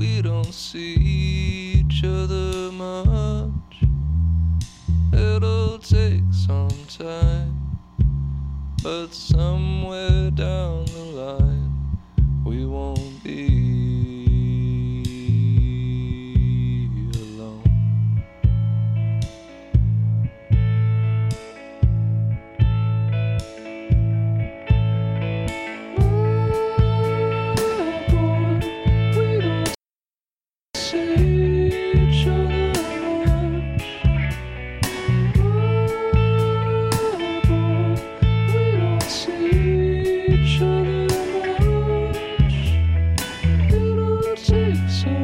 we don't see each other much. It'll take some time, but somewhere down the line we won't be alone. So